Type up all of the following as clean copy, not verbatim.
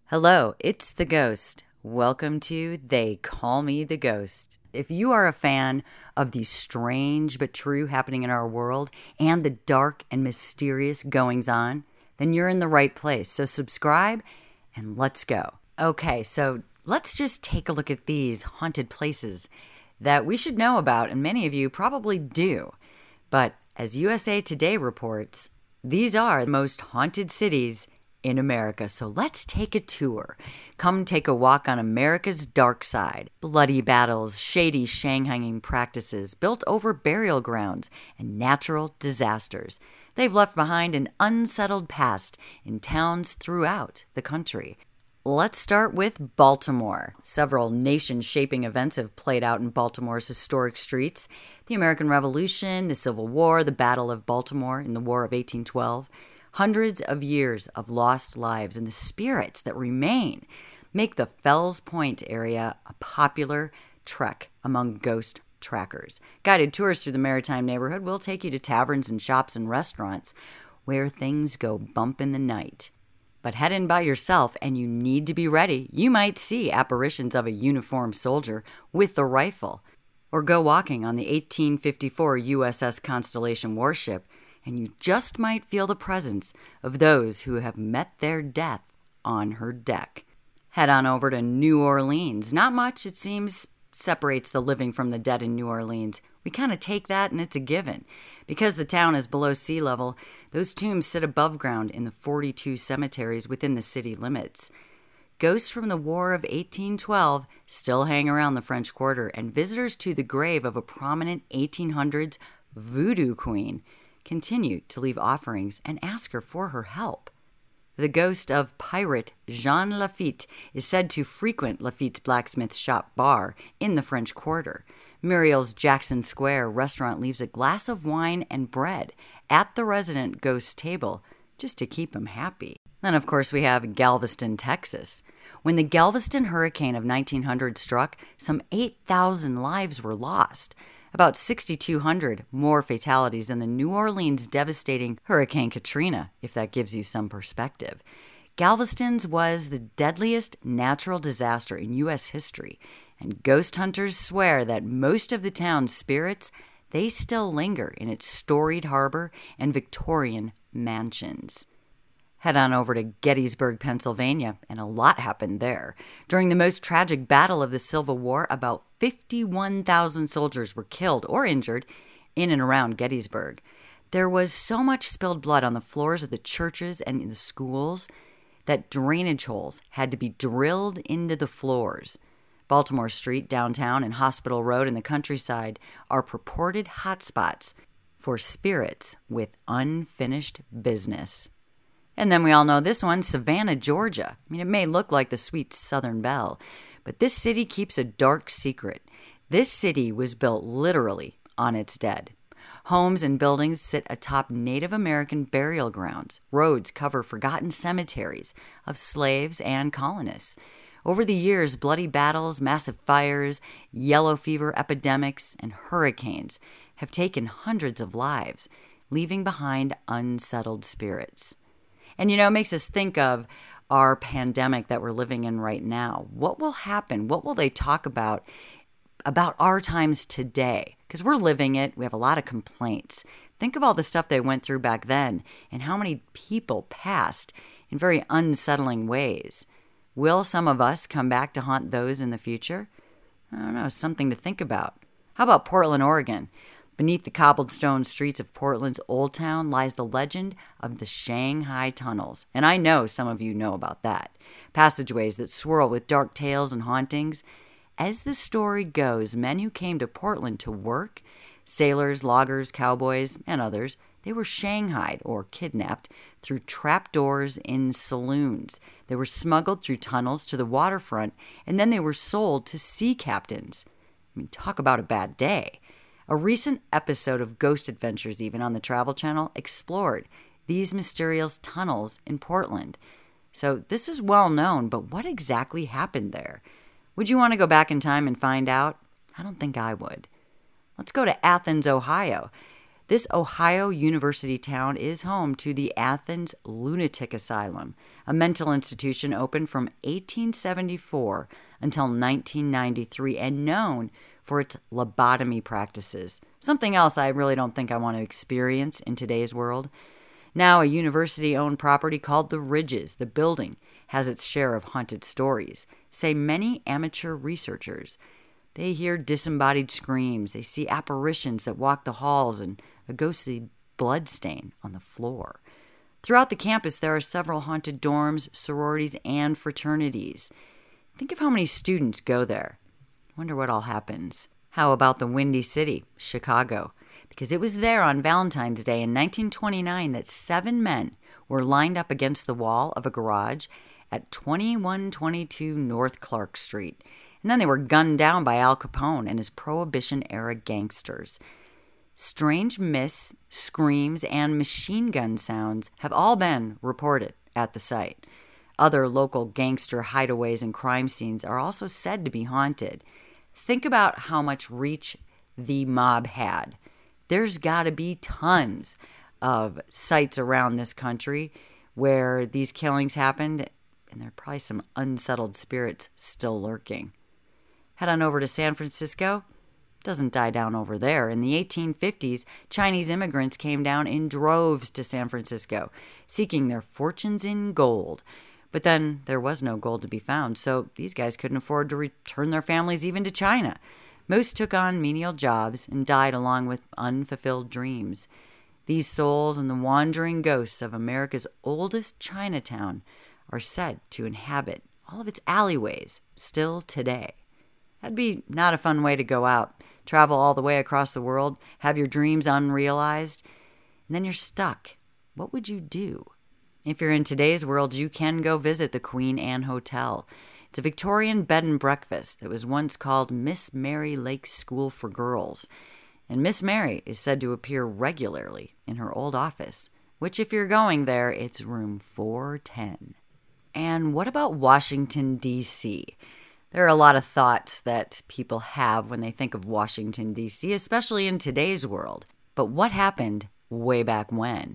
Hello, it's the Ghost. Welcome to They Call Me the Ghost. If you are a fan of the strange but true happening in our world and the dark and mysterious goings-on, then you're in the right place. So subscribe and let's go. Okay, so let's just take a look at these haunted places that we should know about, and many of you probably do. But as USA Today reports, these are the most haunted cities in America. So let's take a tour. Come take a walk on America's dark side. Bloody battles, shady shanghaiing practices built over burial grounds, and natural disasters. They've left behind an unsettled past in towns throughout the country. Let's start with Baltimore. Several nation-shaping events have played out in Baltimore's historic streets. The American Revolution, the Civil War, the Battle of Baltimore in the War of 1812. Hundreds of years of lost lives and the spirits that remain make the Fells Point area a popular trek among ghost trackers. Guided tours through the maritime neighborhood will take you to taverns and shops and restaurants where things go bump in the night. But head in by yourself and you need to be ready. You might see apparitions of a uniformed soldier with a rifle, or go walking on the 1854 USS Constellation warship, and you just might feel the presence of those who have met their death on her deck. Head on over to New Orleans. Not much, it seems, separates the living from the dead in New Orleans. We kind of take that and it's a given. Because the town is below sea level, those tombs sit above ground in the 42 cemeteries within the city limits. Ghosts from the War of 1812 still hang around the French Quarter, and visitors to the grave of a prominent 1800s voodoo queen continue to leave offerings and ask her for her help. The ghost of pirate Jean Lafitte is said to frequent Lafitte's blacksmith shop bar in the French Quarter. Muriel's Jackson Square restaurant leaves a glass of wine and bread at the resident ghost's table just to keep him happy. Then, of course, we have Galveston, Texas. When the Galveston hurricane of 1900 struck, some 8,000 lives were lost. About 6,200 more fatalities than the New Orleans devastating Hurricane Katrina, if that gives you some perspective. Galveston's was the deadliest natural disaster in U.S. history, and ghost hunters swear that most of the town's spirits, they still linger in its storied harbor and Victorian mansions. Head on over to Gettysburg, Pennsylvania, and a lot happened there. During the most tragic battle of the Civil War, about 51,000 soldiers were killed or injured in and around Gettysburg. There was so much spilled blood on the floors of the churches and in the schools that drainage holes had to be drilled into the floors. Baltimore Street, downtown, and Hospital Road in the countryside are purported hotspots for spirits with unfinished business. And then we all know this one, Savannah, Georgia. I mean, it may look like the sweet Southern Belle, but this city keeps a dark secret. This city was built literally on its dead. Homes and buildings sit atop Native American burial grounds. Roads cover forgotten cemeteries of slaves and colonists. Over the years, bloody battles, massive fires, yellow fever epidemics, and hurricanes have taken hundreds of lives, leaving behind unsettled spirits. And, it makes us think of our pandemic that we're living in right now. What will happen? What will they talk about our times today? Because we're living it. We have a lot of complaints. Think of all the stuff they went through back then and how many people passed in very unsettling ways. Will some of us come back to haunt those in the future? I don't know, something to think about. How about Portland, Oregon? Beneath the cobblestone streets of Portland's Old Town lies the legend of the Shanghai Tunnels. And I know some of you know about that. Passageways that swirl with dark tales and hauntings. As the story goes, men who came to Portland to work, sailors, loggers, cowboys, and others, they were shanghaied or kidnapped through trapdoors in saloons. They were smuggled through tunnels to the waterfront, and then they were sold to sea captains. I mean, talk about a bad day. A recent episode of Ghost Adventures, even on the Travel Channel, explored these mysterious tunnels in Portland. So this is well known, but what exactly happened there? Would you want to go back in time and find out? I don't think I would. Let's go to Athens, Ohio. This Ohio university town is home to the Athens Lunatic Asylum, a mental institution open from 1874 until 1993 and known for its lobotomy practices, something else I really don't think I want to experience in today's world. Now a university-owned property called The Ridges, the building has its share of haunted stories, say many amateur researchers. They hear disembodied screams, they see apparitions that walk the halls, and a ghostly bloodstain on the floor. Throughout the campus, there are several haunted dorms, sororities, and fraternities. Think of how many students go there. Wonder what all happens. How about the Windy City, Chicago? Because it was there on Valentine's Day in 1929 that 7 men were lined up against the wall of a garage at 2122 North Clark Street. And then they were gunned down by Al Capone and his Prohibition-era gangsters. Strange myths, screams, and machine gun sounds have all been reported at the site. Other local gangster hideaways and crime scenes are also said to be haunted. Think about how much reach the mob had. There's got to be tons of sites around this country where these killings happened, and there are probably some unsettled spirits still lurking. Head on over to San Francisco. Doesn't die down over there. In the 1850s, Chinese immigrants came down in droves to San Francisco, seeking their fortunes in gold. But then there was no gold to be found, so these guys couldn't afford to return their families even to China. Most took on menial jobs and died along with unfulfilled dreams. These souls and the wandering ghosts of America's oldest Chinatown are said to inhabit all of its alleyways still today. That'd be not a fun way to go out. Travel all the way across the world, have your dreams unrealized, and then you're stuck. What would you do? If you're in today's world, you can go visit the Queen Anne Hotel. It's a Victorian bed and breakfast that was once called Miss Mary Lake School for Girls. And Miss Mary is said to appear regularly in her old office, which if you're going there, it's room 410. And what about Washington, D.C.? There are a lot of thoughts that people have when they think of Washington, D.C., especially in today's world. But what happened way back when?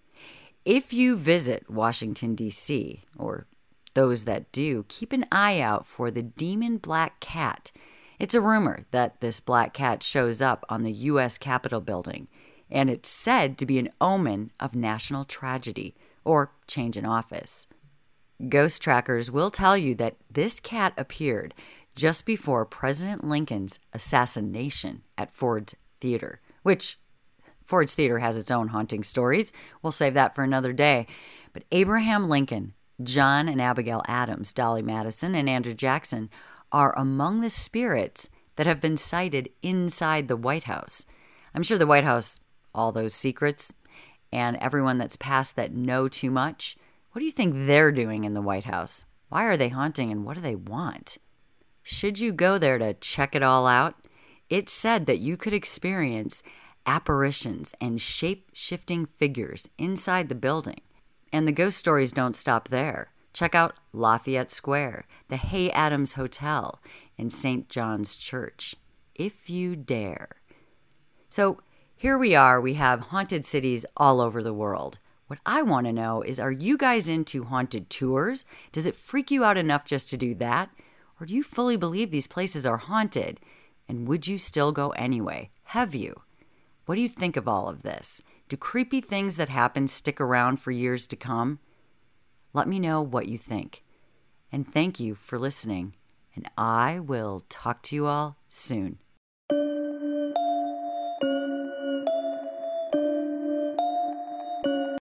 If you visit Washington, D.C., or those that do, keep an eye out for the Demon Black Cat. It's a rumor that this black cat shows up on the U.S. Capitol building, and it's said to be an omen of national tragedy or change in office. Ghost trackers will tell you that this cat appeared just before President Lincoln's assassination at Ford's Theater, which Ford's Theater has its own haunting stories. We'll save that for another day. But Abraham Lincoln, John and Abigail Adams, Dolly Madison, and Andrew Jackson are among the spirits that have been sighted inside the White House. I'm sure the White House, all those secrets, and everyone that's past that know too much, what do you think they're doing in the White House? Why are they haunting and what do they want? Should you go there to check it all out, it's said that you could experience apparitions and shape-shifting figures inside the building. And the ghost stories don't stop there. Check out Lafayette Square, the Hay Adams Hotel, and St. John's Church, if you dare. So here we are, we have haunted cities all over the world. What I want to know is, are you guys into haunted tours? Does it freak you out enough just to do that? Or do you fully believe these places are haunted? And would you still go anyway? Have you? What do you think of all of this? Do creepy things that happen stick around for years to come? Let me know what you think. And thank you for listening. And I will talk to you all soon.